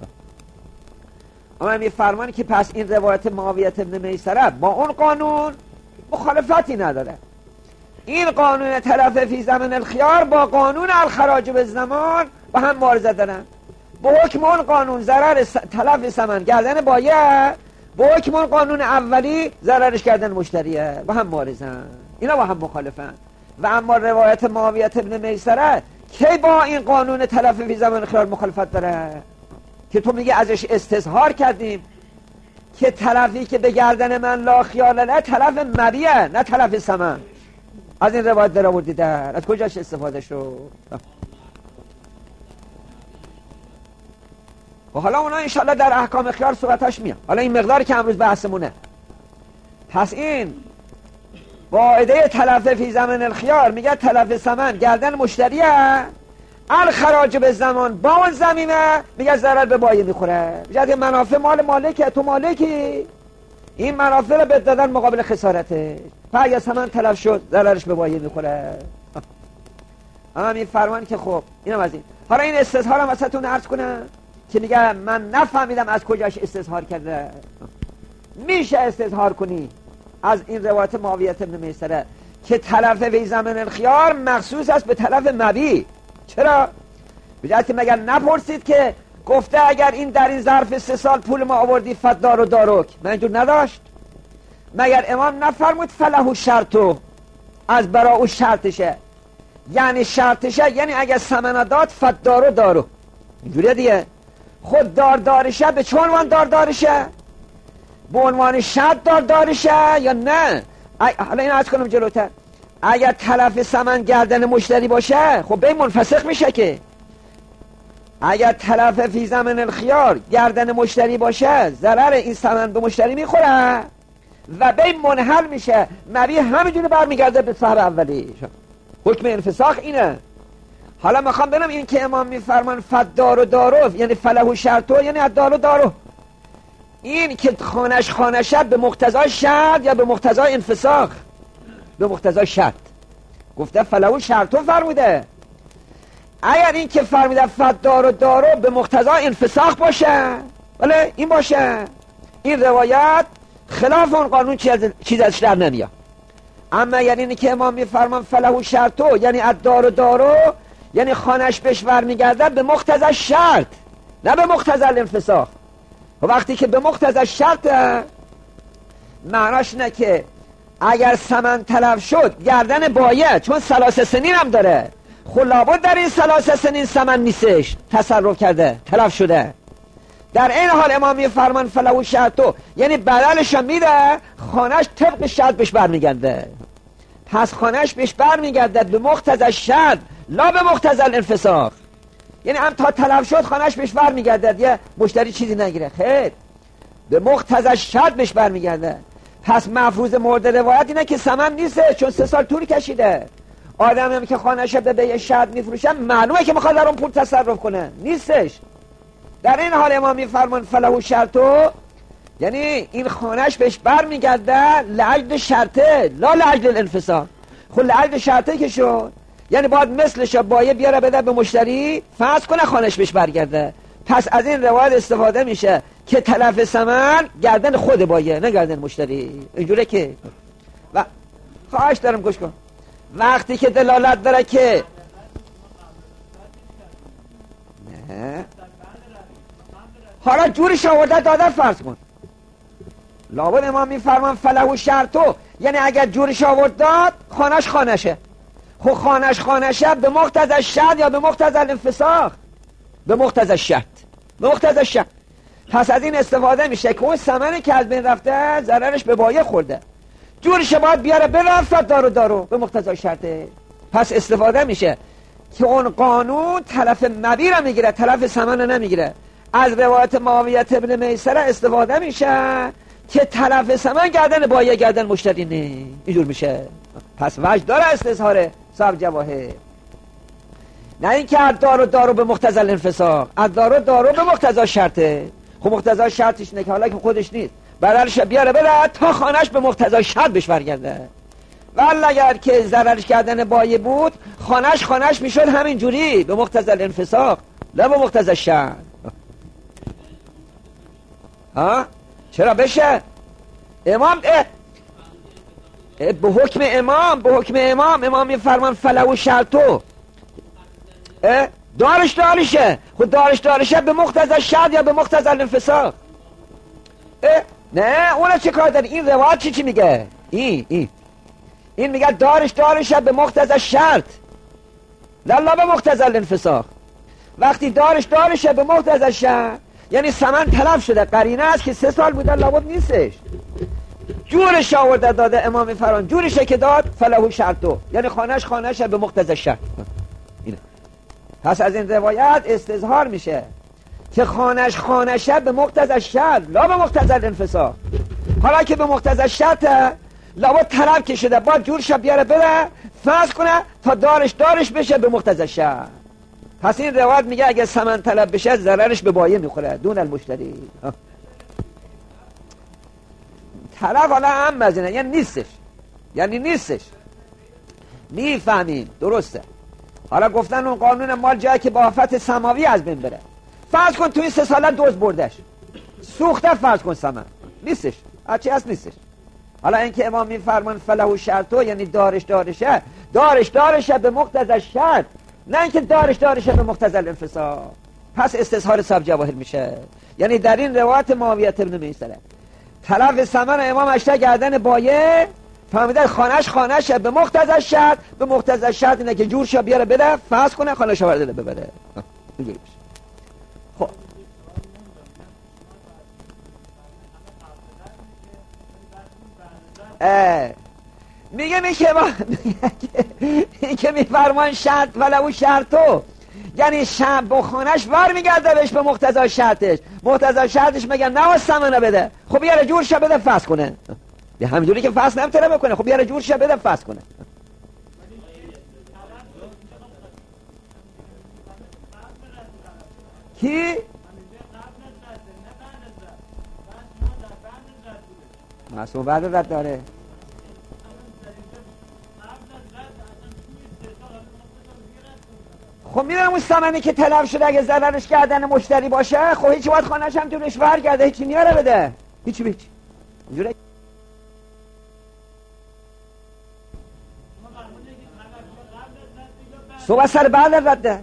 اما می فرمانی که پس این روایت معاویه ابن میسره با اون قانون مخالفتی نداره. این قانون تلف فی زمن الخیار با قانون الخراج به زمان با هم معارضه دارن. با حکم اون قانون ضرر تلف ثمن گردن بایع، با حکم اون قانون اولی ضررش کردن مشتریه. با هم معارضن، اینا با هم مخالفن. و اما روایت معاویه ابن میسره کی با این قانون تلف فی زمن الخیار مخالفت داره؟ که تو میگه ازش استظهار کردیم که تلفی که به گردن من لا خیال له تلف مبیع نه تلف ثمن. از این روایت در آوردی در از کجاش استفاده شد؟ و حالا اونا انشالله در احکام خیار صورتش میاد. حالا این مقداری که امروز بحثمونه. پس این قاعده تلف فی زمن الخیار میگه تلف ثمن گردن مشتریه، الخراج به زمان با اون ضمیمه میگه ضرر به بایع میخوره. میگه منافع مال مالکه، تو مالکی. این منافع رو به دادن مقابل خسارته. اگه ثمن تلف شد ضررش به بایع میخوره. اما می فرمان که خب اینم از این. حالا این استظهار هم واسهتون عرض کنم که میگه من نفهمیدم از کجاش استظهار کرده. میشه استظهار کنی از این روایت معاویه ابن میسره که تلف فی زمن الخیار مخصوص است به تلف مبیع. چرا؟ بجاست که مگر نپرسید که گفته اگر این در این ظرف سه سال پول ما آوردی فدار و دارک، من اینجور نداشت؟ مگر امام نفرمود فله شرطو، از برا او شرطشه، یعنی شرطشه یعنی اگر ثمن داد فدار و دارو، اینجوریه دیگه. خود دار دارشه به چون وان دار دارشه؟ به عنوان شرط دار دارشه یا نه؟ حالا این عرض کنم جلوتر، اگر تلف ثمن گردن مشتری باشه خب بی منفسخ میشه. که اگر تلف فی زمن الخیار گردن مشتری باشه ضرر این ثمن به مشتری میخوره و بی منحل میشه، مبیع همینجوری برمیگرده به صاحب اولی. حکم انفساخ اینه. حالا میخوام ببینم این که امام میفرمان فدار و دارو یعنی فله و شرطو یعنی الدار و دارو، این که خانش خانشه به مقتضای شرط یا به مقتضای انفساخ؟ به مقتضای شرط. گفته فله و شرطو فرموده. اگر این که فرموده فدار و دارو به مقتضای انفساخ باشه، ولی این باشه، این روایت خلاف اون قانون چیز ازش در نمیاد. اما یعنی اینی که امام میفرمان فله و شرطو یعنی الدار و دارو یعنی خانش بهش برمیگرده به مقتضای شرط نه به مقتضای انفساخ. و وقتی که به مقتضای شرط معناش نه که اگر ثمن تلف شد گردن بایه، چون ثلاث سنین هم داره، خب لابد در این ثلاث سنین ثمن نیستش، تصرف کرده، تلف شده. در این حال امام میفرمان فله و شرطو یعنی بدلش میده، خانش طبق شرط بهش برمیگرده. پس خانش بهش برمیگرده به مقتضای شرط لا به مقتضای انفساخ. یعنی هم تا تلف شد خانش بهش برمیگرده، یه مشتری چیزی نگیره، خیر به مقتضای شرط بهش برمیگرده. پس مفروض مورد روایت اینه که ثمن نیسته، چون سه سال طول کشیده. آدمی هم که خانش به بیع شرط میفروشه معلومه که میخواد در اون پول تصرف کنه، نیستش. در این حال امام میفرمان فله و شرطو یعنی این خانش بهش برمیگرده لعجل شرطه لا لعجل الانفساخ. خب لعجل شرطه که شد یعنی باید مثلش بایه بیاره بده به مشتری، فرض کنه خانش بهش برگرده. پس از این روایت استفاده میشه که تلف ثمن گردن خود بایه نه گردن مشتری. اینجوره که و خواهش دارم گوش کن، وقتی که دلالت داره که نه حالا جورش آورده داده، فرض کن لابد امام میفرمان فله و شرطو یعنی اگر جورش آورد داد خانش خانشه. خب خانش خانشه به مقتضای شرط یا به مقتضای انفساخ؟ به مقتضای شرط، به مقتضای شرط. پس از این استفاده میشه که اون ثمنی که از بین رفته ضررش به بایه خورده، جورش باید بیاره برفت دارو دارو به مقتضای شرطه. پس استفاده میشه که اون قانون تلف مبیع رو میگیره، تلف ثمن رو نمیگیره. از روایت معاویه ابن میسره استفاده میشه که تلف ثمن گردن بایه گردن مشتری نه، اینجور میشه. پس وجه داره استظهار صاحب جواهر، نه اینکه الدار و دارو به مقتضای الانفساخ. الدار و دارو به مقتضای شرطه. خب مقتضای شرطش نه که حالا که خودش نیست برالش بیاره بره تا خانش به مقتضای شرط بهش برگرده. ولی اگر که ضررش کردن بایه بود خانش خانش میشد همین جوری به مقتضای الانفساخ نه به مقتضای شرط. ها چرا بشه؟ امام اه اه به حکم امام به حکم امام امام میفرمان فله و شرطو دارش دارشه. خود دارش دارشه به مقتضای شرط یا به مقتضای الانفساخ؟ نه اون چه کار داره؟ این روایت چی چی میگه؟ این این این میگه دارش دارشه به مقتضای شرط لا به مقتضای الانفساخ. وقتی دارش دارشه به مقتضای شرط یعنی ثمن تلف شده، قرینه است که سه سال بوده لابد نیستش، جورش آورده داده. امام فرمان جورشه که داد فله و شرطو یعنی خانش خانش به مقتضای شرط. اینه. پس از این روایت استظهار میشه که خانش خانشه به مقتضای شرط لا به مقتضای الانفساخ. حالا که به مقتضای شرطه لابد طلب که شده باید جورش بیاره بره، فرض کنه تا دارش دارش بشه به مقتضای شرط. پس این روایت میگه اگه ثمن طلب بشه ضررش به بایه میخوره دون المشتری. طرف حالا هم مزینه یعنی نیستش، یعنی نیستش. میفهمین درسته؟ حالا گفتن اون قانون مال جایی که با آفت سماوی از بین بره. فرض کن تو این سه ساله دوز بردش سوخته، فرض کن ثمن نیستش، هرچی هست نیستش. حالا اینکه امام میفرمان فله و شرطو یعنی دارش دارشه دارش دارشه به مقتضای شرط، نه اینکه دارش دارشه به مقتضای الانفساخ. پس استظهار صاحب جواهر میشه. یعنی در این روایت معاویه ابن میسره تلف ثمن امام اشته گردن بایه، فهمیده خانش خانش به مقتضای شرط. به مقتضای شرط اینه که جورشا بیاره بده، فرض کنه خانش آورده ببره. اینجوری میشه. خب میگه میگه با این که میفرمان شرط ولو شرطو، یعنی شب با خانش ور میگرده بهش به مقتضای شرطش. مقتضای شرطش میگن نه ثمنه بده، خب یه جور شه بده فسخ کنه. به همینجوری که فسخ نمیتونه بکنه، خب یه جور شه بده فسخ کنه. کی؟ مسئول بعد رد داره. خب میدونم اون ثمنی که تلف شده اگه ضررش کردن مشتری باشه، خب هیچی باید خانه‌اش هم جورش ورگرده، هیچی میاره بده، هیچی هیچ اینجوره. صبح سر بعد رده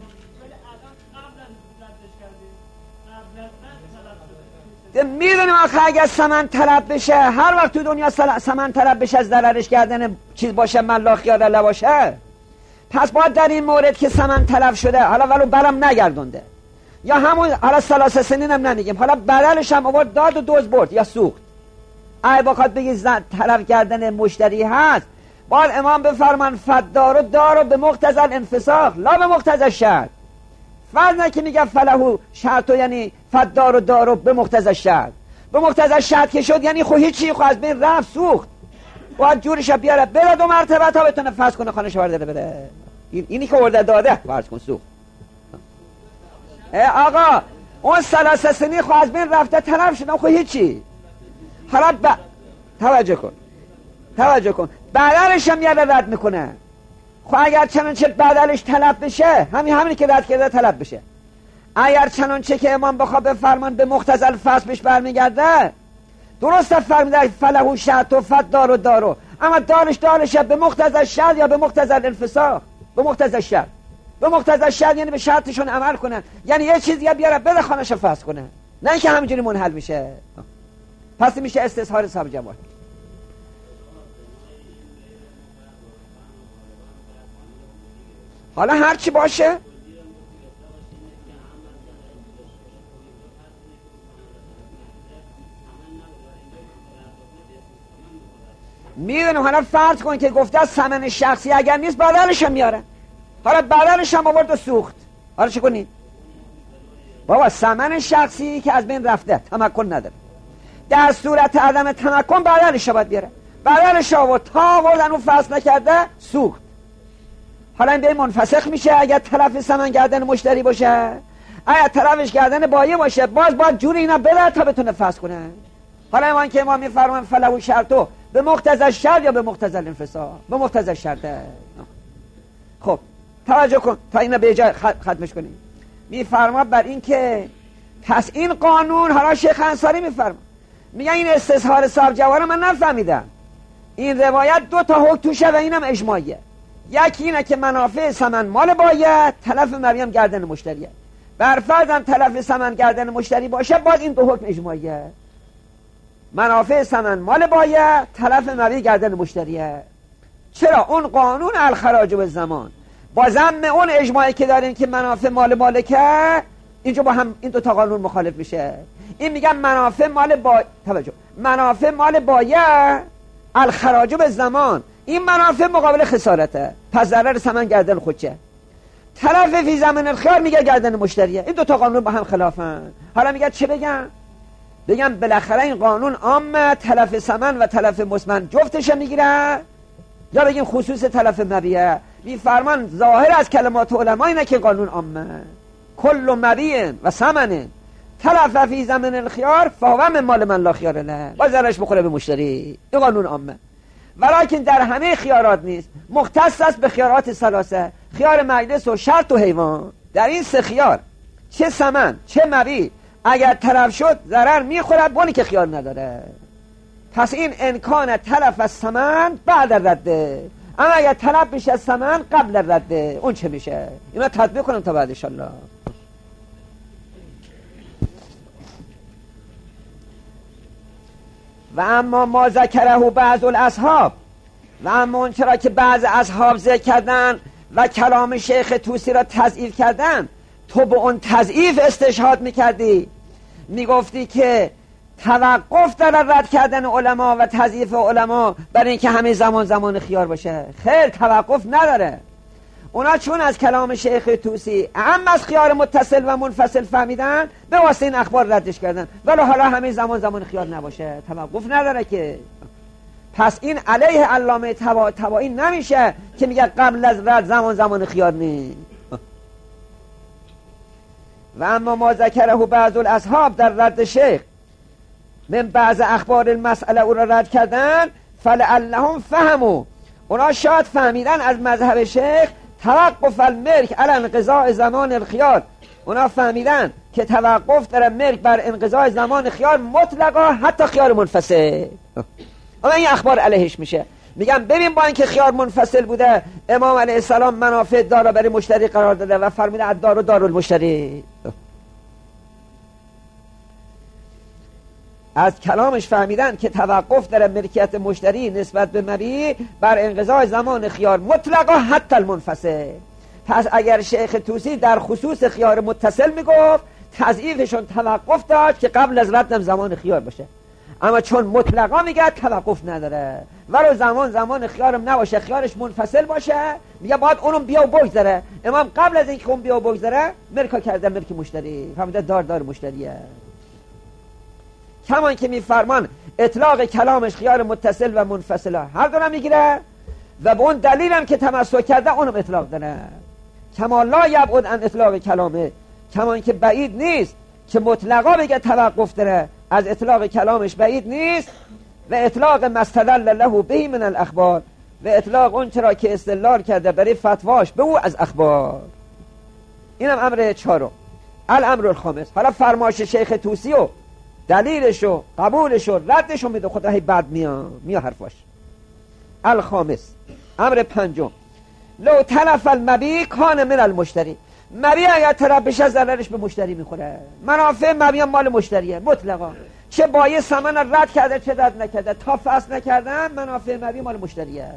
میدونیم آخه اگر ثمن طلب بشه، هر وقت تو دنیا ثمن طلب بشه از ضررش کردن چیز باشه ملاخ خیال باشه، پس باید در این مورد که ثمن طلب شده حالا ولو برم نگردونده یا همون حالا ثلاثه سنین هم نمیگیم، حالا بدلش هم آورد داد و دوز برد یا سوخت، اگه بخواد بگی طلب کردن مشتری هست، باید امام بفرمان فدار و دار به مقتضی الانفساخ لا به مقتضی شرط. فرض نه که میگه فلهو شرطو یعنی فدار و دار به مقتضی شرط، به مقتضی شرط که شد یعنی خو هیچی، خو از بین رفت سوخت، باید جورش بیاره بره دو مرتبه تا بتونه فسخ کنه خانه‌اش ورده بره. این اینی که ورده داده فرض کن سوخت. آقا اون ثلاثه سنی خو از بین رفته طرف شدن خو هیچی. حالا ب... توجه کن توجه کن بدلش هم یاد رد میکنه. خب اگر چنانچه بدلش طلب بشه، همین همینی که رد کرده طلب بشه، اگر چنانچه که امام بخواد بفرمان به مقتضی الفصل بهش برمیگرده، درسته فرمیده فلهو شرط و فدار و دارو، اما دارش دارشه به مقتضی شرط یا به مقتضی الانفساخ؟ به مقتضی شرط. به مقتضی شرط یعنی به شرطشون عمل کنه، یعنی یه چیزی بیاره بده خانه‌اش فسخ کنه، نه اینکه همینجوری منحل میشه. پس میشه استظهار صاحب جمال. حالا هر چی باشه میدونم. حالا فرض کن که گفته ثمن شخصی اگر نیست بدلش هم میاره، حالا بدلش هم آورد و سوخت، حالا چه کنی؟ بابا ثمن شخصی که از بین رفته تمکن نداره، در صورت عدم تمکن بدلش باید بیاره، بدلش آورد تا آوردن اون فصل نکرده سوخت. حالا این به منفسخ میشه اگر طرف ثمن گردن مشتری باشه، اگر طرفش گردن بایه باشه باز باید جوری اینا بده تا بتونه فسخ کنه. حالا ایمان که امام میفرمان فلهو شرطو به مقتضی شرط یا به مقتضی الانفساخ؟ به مقتضی شرطه. خب توجه کن تا اینا به جای ختمش کنیم. میفرما بر این که پس این قانون، حالا شیخ انصاری میفرما میگه این استظهار صاحب جوار من نفهمیدم، این روایت دو تا حکم توشه و اینم اجماعیه. یکی اینه که منافع ثمن مال باید، تلف مریم گردن مشتریه. بر فرضم تلف ثمن گردن مشتری باشه باز این دو حکم اجماعیه. منافع ثمن مال باید، تلف مریم گردن مشتریه. چرا؟ اون قانون الخراج به زمان با ضمن اون اجماعی که داریم که منافع مال مالکه، اینجا با هم این دو تا قانون مخالف میشه. این میگن منافع مال با توجه منافع مال باید الخراج به زمان، این منافع مقابل خسارته، پس ضرر ثمن گردن خودشه. طرف فی زمن الخیار میگه گردن مشتریه. این دو تا قانون با هم خلافن. حالا میگه چه بگم؟ بگم بالاخره این قانون عامه، تلف ثمن و تلف مسمن جفتش میگیره، یا بگیم خصوص تلف مبیع؟ میفرمان ظاهر از کلمات علما اینه که قانون عامه، کل مبیع و ثمن تلف فی زمن الخیار فهو من مال من لا خیار له، با ضررش بخوره به مشتری. این قانون عامه، ولیکن در همه خیارات نیست، مختص است به خیارات ثلاثه، خیار مجلس و شرط و حیوان. در این سه خیار چه ثمن چه مبیع اگر طرف شد ضرر میخورد بونی که خیار نداره. پس این امکان تلف از ثمن بعد رده، اما اگر طلب بشه از ثمن قبل رده، اون چه میشه؟ اینا تطبیق کنم تا بعد انشالله. و اما ما ذکره بعض الاصحاب، و اما اون چرا که بعض اصحاب ذکر کردن و کلام شیخ طوسی را تضعیف کردن، تو به اون تضعیف استشهاد میکردی، میگفتی که توقف در رد کردن علما و تضعیف علما برای اینکه همه زمان زمان خیار باشه. خیر، توقف نداره. اونا چون از کلام شیخ طوسی اهم از خیار متصل و منفصل فهمیدن، به واسه این اخبار ردش کردن، ولی حالا همه زمان زمان خیار نباشه، توقف نداره که. پس این علیه علامه طباطبایی نمیشه که میگه قبل از رد زمان زمان خیار نیست. و اما ما ذکره بعض الاصحاب در رد شیخ من بعض اخبار المسئله او را رد کردن، فلعلهم فهموا، اونا شاید فهمیدن از مذهب شیخ توقف الملک علی انقضاء زمان الخیار، اونا فهمیدن که توقف در ملک بر انقضاء زمان خیار مطلقا حتی خیار منفصل. اما این اخبار علیهش میشه، میگم ببین با اینکه خیار منفصل بوده امام علیه السلام منافع دار برای مشتری قرار داده و فرموده الدار و دارالمشتری. از کلامش فهمیدن که توقف در ملکیت مشتری نسبت به مبیع بر انقضاء زمان خیار مطلقا حتی المنفصل. پس اگر شیخ طوسی در خصوص خیار متصل میگفت، تضعیفشون توقف داد که قبل از ردم زمان خیار باشه، اما چون مطلقا میگه توقف نداره ولو زمان زمان خیارم نباشه، خیارش منفصل باشه، میگه باید اونم بیا و بگذره. امام قبل از اینکه اون بیا و بگذره ملکا کرده ملک مشتری، فهمیده دار دار مشتریه. کمان که میفرمان اطلاق کلامش خیار متصل و منفصل هر دو را میگیره و به اون دلیلم که تمسک کرده اونم اطلاق داره. کما لا یبعد عن اطلاق کلامه، کمان که بعید نیست که مطلقا بگه توقف داره، از اطلاق کلامش بعید نیست. و اطلاق مستدل له به من الاخبار، و اطلاق اون چرا که استدلال کرده برای فتواش به او از اخبار. اینم امر چهارم. الامر الخامس، حالا فرمایش شیخ طوسی و دلیلشو قبولشو ردشو میده، خدا هی بعد میا میا حرفاش. الخامس، امر پنجم، لو تلف المبیع کان من المشتری، مبیع اگر طرف بشه ضررش به مشتری میخوره، منافع مبیع مال مشتریه مطلقا، چه بایع ثمن رد کرده چه رد نکرده، تا فصل نکردن منافع مبیع مال مشتریه.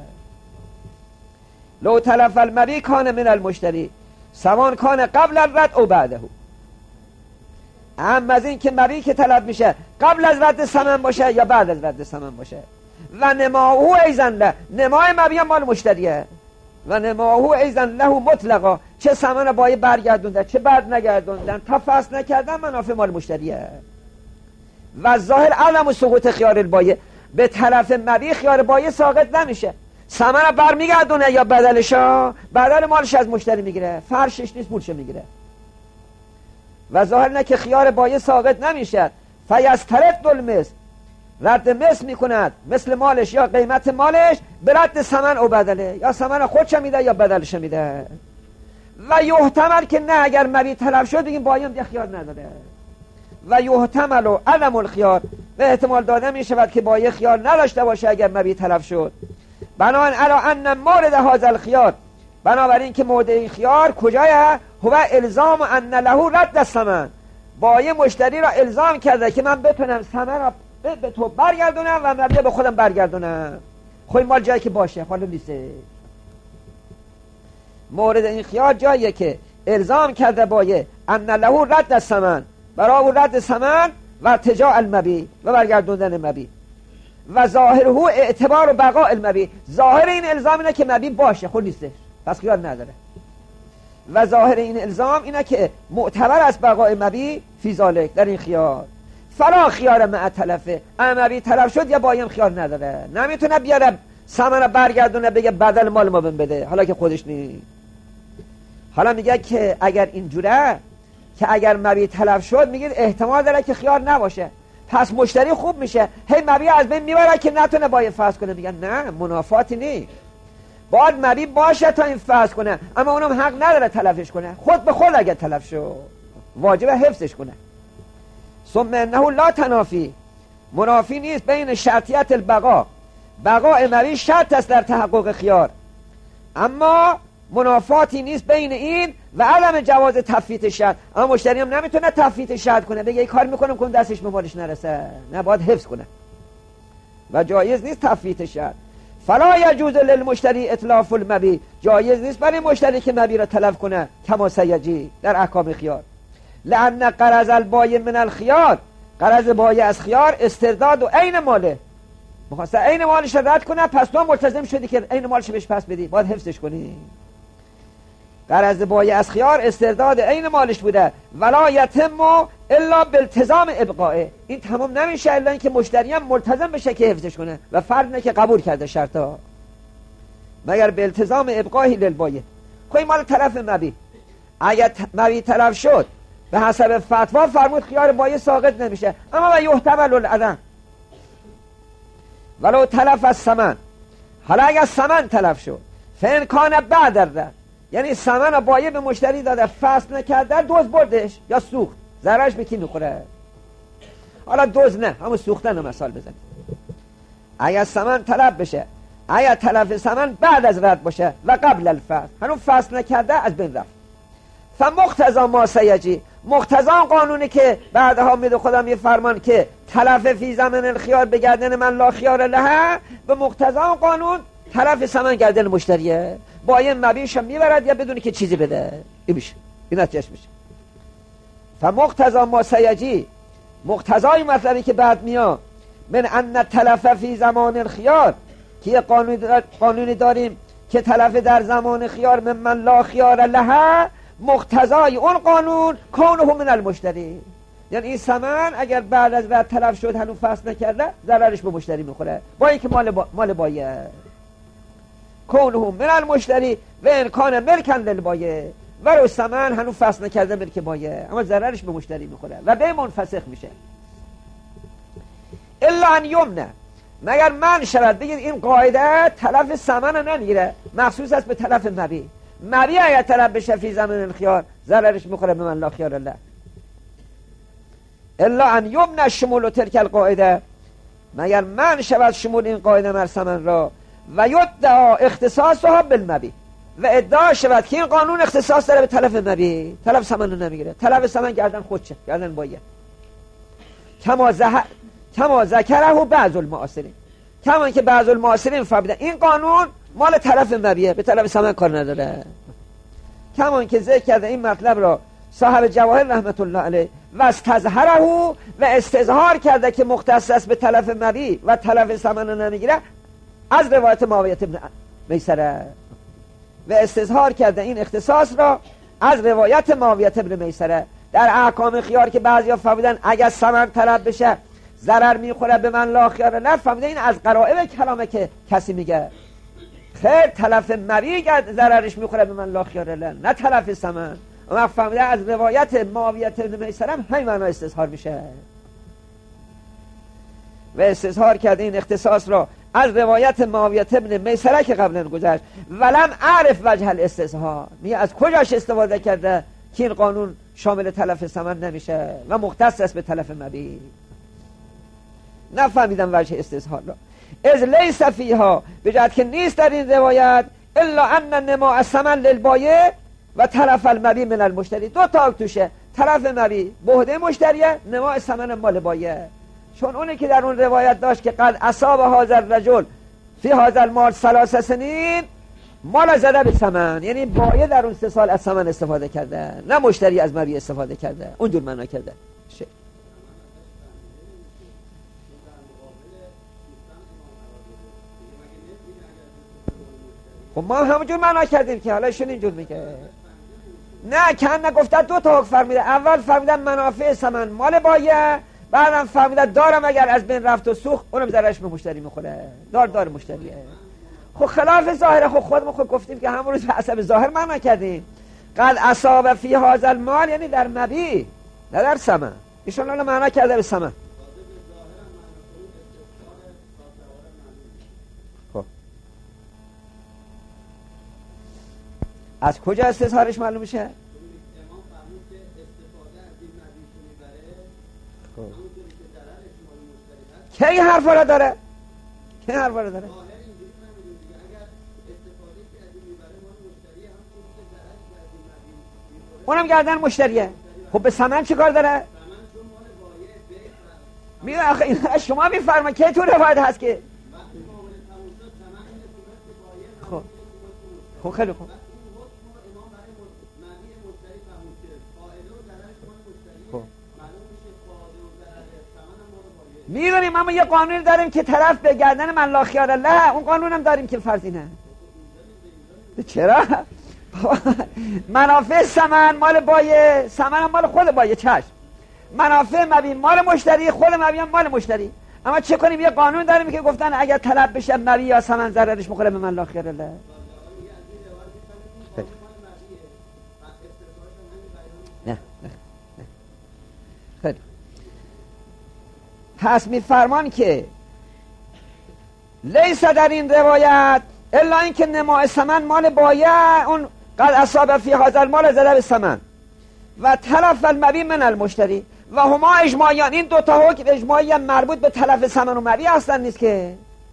لو تلف المبیع کان من المشتری سواء کان قبل الرد او بعده. اما از این که مبیع که طلب میشه قبل از رد ثمن باشه یا بعد از رد ثمن باشه. و نماهو ایزن له، نمای مبیع مال مشتریه، و نماهو ایزن له مطلقا، چه ثمن بایع برگردونده چه بعد نگردوندن، تا فصل نکردن منافع مال مشتریه. و ظاهر علم و سقوط خیار البایع، به طرف مبیع خیار بایع ساقط نمیشه، ثمن برمیگردونه یا بدلشا، بدل مالش از مشتری میگیره، فرشش نیست پولش میگیره. و ظاهر نه که خیار بایع ساقط نمیشه، فیسترد المثل، رد مثل میکند مثل مالش یا قیمت مالش به رد ثمن او بدله، یا ثمن خودش میده یا بدلش میده. و یحتمل که نه اگر مبیع تلف شد بگیم بایع دیگه خیار نداره. و یحتمل و عدم الخیار، و احتمال داده میشود که بایع خیار نداشته باشه اگر مبیع تلف شد. بنابراین علی ان مورد هذا الخیار، بنابراین که مورد این خیار کجایه؟ هو الزام ان له رد الثمن، بایع مشتری را الزام کرده که من بتونم ثمن را به تو برگردونم و مبیع به خودم برگردونم. خب مال جایی که باشه حالا نیست. مورد این خیار جاییه که الزام کرده بایع ان له رد الثمن، برای او رد ثمن و ارتجاع المبیع و برگردوندن مبیع. و ظاهره اعتبار و بقاء المبیع، ظاهر این الزام اینه که مبیع باشه خود نیسته پس خیار نداره. و ظاهر این الزام اینه که معتبر از بقاء مبیع فی ذالک، در این خیار. فلا خیار مع تلفه، اما مبیع تلف شد یا بایم خیار نداره، نمیتونه بیاره ثمن برگردونه بگه بدل مال ما بهم بده حالا که خودش نیست. حالا میگه که اگر اینجوره که اگر مبیع تلف شد میگید احتمال داره که خیار نباشه، پس مشتری خوب میشه، هی مبیع از بین میبره که نتونه باید فسخ کنه. میگن نه، منافاتی نیست، باید مبیع باشه تا این فسخ کنه، اما اونم حق نداره تلفش کنه، خود به خود اگر تلف شد واجب حفظش کنه. ثم انه لا تنافی، منافی نیست بین شرطیت البقاء، بقاء مبیع شرط است در تحقق خیار، اما منافاتی نیست بین این و علم جواز تفویت شرط. اما مشتری هم نمیتونه تفویت شرط کنه، بگه این کار میکنم کن دستش به مالش نرسه، نه باید حفظ کنه و جایز نیست تفویت شرط. فلا یجوز للمشتری اتلاف المبیع، جایز نیست برای مشتری که مبیع را تلف کنه، کما سیجی در احکام خیار. لان قرض البایع من الخیار، غرض بایع از خیار استرداد و عین ماله، می‌خواسته عین مالش رو رد کنه، پس تو ملتزم شدی که عین مالش بهش پس بدی، باید حفظش کنی. غرض بایع از خیار استرداد عین مالش بوده، ولا یتم الا بالتزام ابقائه، این تمام نمیشه الا اینکه مشتری هم ملتزم بشه که حفظش کنه و فرض نه که قبول کرده شرطا، مگر به التزام ابقائه للبایع. خب مال طرف مبی، اگر مبی طرف شد به حسب فتوا فرمود خیار بایع ساقط نمیشه، اما و یحتمل العدم ولو تلف از ثمن. حالا اگر ثمن تلف شد فان کان بعد الرد، یعنی ثمن بایع به مشتری داده فصل نکرده، دوز بردش یا سوخت، ضررش به کی میخوره؟ حالا دوز نه، همون سوختن رو مثال بزنید. اگر ثمن تلف بشه، اگر تلف ثمن بعد از رد باشه و قبل الفصل، هنوز فصل نکرده، از بین رفت. فمقتضا ما سیجی، مقتضا قانونی که بعدها میده خودم یه فرمان که تلف فی زمن الخیار به گردن من لا خیار له، به مقتضا قانون تلف ثمن گردن مشتریه، بایع مبیعش میبرد یا بدونی که چیزی بده، این میشه، این نتیجهش میشه. فمقتضا ما سیجی، مقتضای مطلبی که بعد میاد من ان تلف فی زمان الخیار، که یه قانونی داریم که تلف در زمان خیار من من لا خیار له، مقتضای اون قانون کونه من المشتری، یعنی این ثمن اگر بعد از رد تلف شد هنوز فصل نکرده، ضررش به مشتری میخوره، با اینکه مال با... مال بایع. کونه من المشتری و امکان ملکن للبایع، ولو ثمن هنوز فصل نکرده ملک بایع، اما ضررش به مشتری میخوره و به منفسخ میشه. الا ان یمنه، مگر من شرط بگید این قاعده تلف ثمن رو نمیگیره، مخصوص است به تلف مبیع. مبیع اگر تلف بشه فی زمن الخیار، ضررش میخوره به من لا خیار الله. الا ان یمنه شمول تلک القاعده، مگر من شود شمول این قاعده مر ثمن را، و یدعا اختصاصها بالمبیع، و ادعا شود که این قانون اختصاص داره به تلف مبیع، تلف ثمن رو نمیگیره، تلف ثمن گردن خودشه، گردن بایع. کما زه... کما ذکره بعض المعاصرین، کما اینکه بعض المعاصرین فهمیدن این قانون مال تلف مبیع، به تلف ثمن کار نداره. کما اینکه ذکر کرده این مطلب را صاحب جواهر رحمت الله علیه و استظهره و استظهار کرده که مختص است به تلف مبیع و تلف ثمن رو نمیگیره از روایت معاویه بن میسره، و استظهار کرده این اختصاص را از روایت معاویه بن میسره در احکام خیار، که بعضیا فهمیدن اگر ثمن طلب بشه ضرر میخوره به من لا خیار له، فهمیدن این از قرائب کلامه که کسی میگه خیر تلف مبیع ضررش میخوره به من لا خیار له، نه تلف ثمن. اما فهمیده از روایت معاویه بن میسره همین معنا استظهار میشه، و استظهار کرده این اختصاص را از روایت معاویه بن میسره که قبلا گذشت. ولم اعرف وجه الاستظهار، میگه از کجاش استفاده کرده که این قانون شامل تلف ثمن نمیشه و مختص است به تلف مبیع، نفهمیدم وجه استظهار را. از لیس فیها، به جهت که نیست در این روایت الا ان نماء الثمن للبایع و تلف المبیع من المشتری، دو تا توشه، تلف مبیع بهده مشتریه، نماء ثمن مال بایع. چون اونی که در اون روایت داشت که قد اصاب هذا الرجل فی هذا المال ثلاث سنین، مال زده به ثمن، یعنی بایع در اون سه سال از ثمن استفاده کرده، نه مشتری از مبیع استفاده کرده، اونجور معنا کرده. خب ما همونجور معنا کردیم که حالا ایشون اینجور میگه. نه کن نگفته، دو تا حکم فرمیده، اول فرمیدن منافع ثمن مال بایع، بعدم فهمیدن دارم اگر از بین رفت و سوخت اونم ضررش به مشتری میخوره، دار دار مشتریه. خب خلاف ظاهره، خب خودمون خود گفتیم که همون روز به حسب ظاهر معنا کردیم. قد اصاب فی هذا المال، یعنی در مبیع نه در ثمن، ایشون الان معنا کرده به ثمن. خب از کجا استظهارش معلوم میشه؟ کی حرفا را داره؟ کی حرفا را داره؟ اونم گردن مشتریه. خب به ثمن چه کار داره؟ میگه آخه این شما میفرما که تو روایت هست که خب خب خیلی خوب. میدونیم اما یه قانونی داریم که طرف به گردن من لا خیار الله، اون قانون هم داریم که فرضی نه. چرا؟ منافع ثمن مال بایه، ثمن هم مال خود بایه، چشم. منافع مبی مال مشتری، خود مبی هم مال مشتری. اما چه کنیم؟ یه قانون داریم که گفتن اگر طلب بشه مبی یا ثمن ضررش مخالف من لا خیار الله. نه نه نه خیلی. پس میفرمان که لیس در این روایت الا اینکه نماء ثمن مال بایع اون قد اصاب فی هذا المال ضرب ثمن و تلف المبیع من المشتری و هما اجماعیان. این دو تا حکم اجماعی مربوط به تلف ثمن و مبیع اصلا نیست، که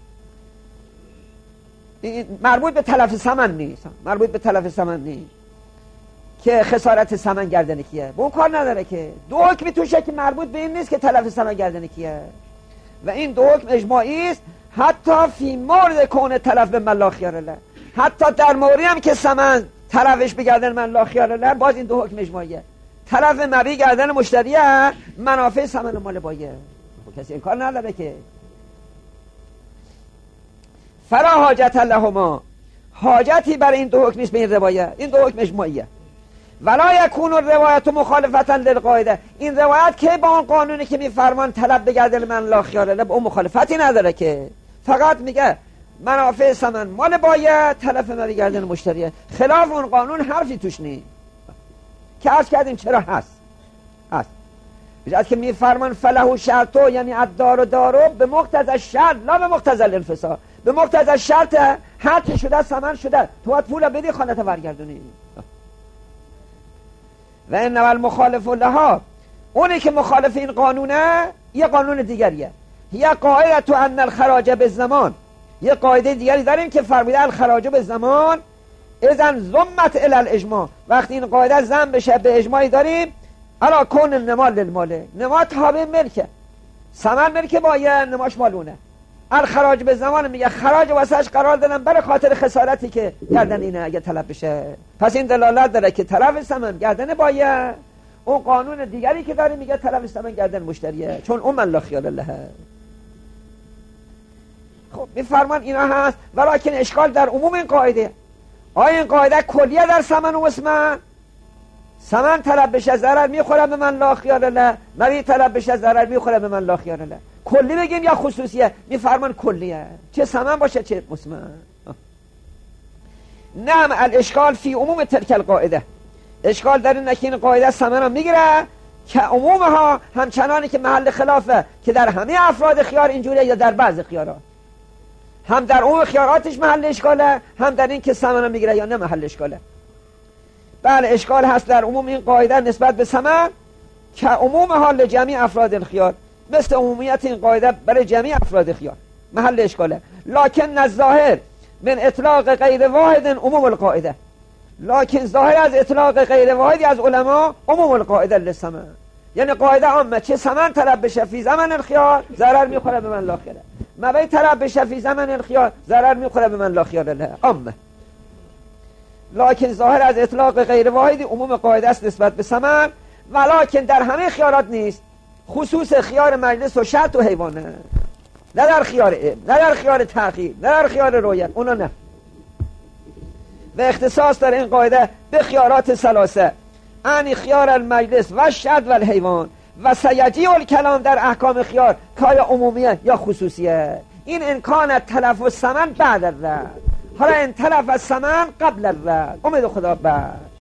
مربوط به تلف ثمن نیست، مربوط به تلف ثمن نیست که خسارت ثمن گردن کیه، به اون کار نداره. که دو حکمی توشه که مربوط به این نیست که تلف ثمن گردن کیه، و این دو حکم اجماعی است. حتی فی مورد کون تلف به من لا خیار الله، حتی در موردی هم که ثمن تلفش به گردن من لا خیار الله، باز این دو حکم اجماعیه. تلف مبیع گردن مشتریه، منافع ثمن مال بایه، کسی این کار نداره. که فلا حاجت لهما، حاجتی برای این دو حکم نیست به این روایه، این دو حکم اجماعیه. ولا یکون الروایت مخالفتا للقاعده، این روایت که با اون قانونی که میفرمان طلب به گردن من لا خیار الله، اون مخالفتی نداره، که فقط میگه منافع ثمن مال بایه، تلف مبیع گردن مشتریه. خلاف اون قانون حرفی توش نیست که عرض کردیم چرا هست هست بجد که میفرمان فله شرطو، یعنی الدار و دارو به مقتضی الشرط لا به مقتضی الانفصال، به مقتضی الشرط حد شده ثمن شده، تو باید پول بدی خانت برگردونی. و این نوال مخالف لها، اونی که مخالف این قانونه یه قانون دیگریه. یه قاعده تو ان الخراج به زمان، یه قاعده دیگری داریم که فرموده الخراج به زمان اذن ضمت الی الاجماع. وقتی این قاعده ضم بشه به اجماعی داریم، الا کون النمال للماله، نما تابع ملکه، ثمن ملکه بایه، نماش مالونه. الخراج به زمان میگه خراج واسش قرار دادن برای خاطر خسارتی که گردن اینه اگه طلب بشه. پس این دلالت داره که طلب ثمن گردن بایه. اون قانون دیگری که داریم میگه طلب ثمن گردن مشتریه، چون اون من لا خیال الله. خب میفرمان اینا هست، ولیکن اشکال در عموم این قاعده. آیا این قاعده کلیه در ثمن و ثمن؟ ثمن طلب بشه ضرر میخوره به من لا خیال الله، مبیع طلب بشه ضرر میخوره به من لا خیال الله. کلی بگیم یا خصوصیه؟ میفرمان کلیه، چه ثمن باشه چه ثمن. نعم الاشکال فی عموم تلک القاعده، اشکال در اینه که این قاعده ثمن رو میگیره که عمومها همچنانی که محل خلافه، که در همه افراد خیار اینجوریه یا در بعض خیارات، هم در عموم خیاراتش محل اشکاله، هم در این که ثمن رو میگیره یا نه محل اشکاله. بله اشکال هست در عموم این قاعده نسبت به ثمن که عموم حال جمعی افراد الخیار، مثل عمومیت این قاعده برای جمعی افراد خیار محل اشکاله. لکن الظاهر من اطلاق غیر واحد عموم القاعده، لکن ظاهر از اطلاق غیر واحدی از علما عموم القاعده للثمن، یعنی قاعده عامه چه ثمن طلب بشه فی زمن الخیار ضرر میخوره به من لا خیار، مبیع طلب بشه فی زمن الخیار ضرر میخوره به من لا خیار الله عامه. لکن ظاهر از اطلاق غیر واحدی عموم قاعده است نسبت به ثمن، ولکن در همه خیارات نیست، خصوص خیار مجلس و شرط و حیوانه، نه در خیار ام، نه در خیار تأخیر، نه در خیار رویت، اونا نه. و اختصاص در این قاعده به خیارات ثلاثه، انی خیار المجلس و شرط و الحیوان و سیجی الکلام در احکام خیار که یا عمومیه یا خصوصیه. این امکان تلف ثمن بعد الرد، حالا این تلف ثمن قبل الرد، امید خدا بعد.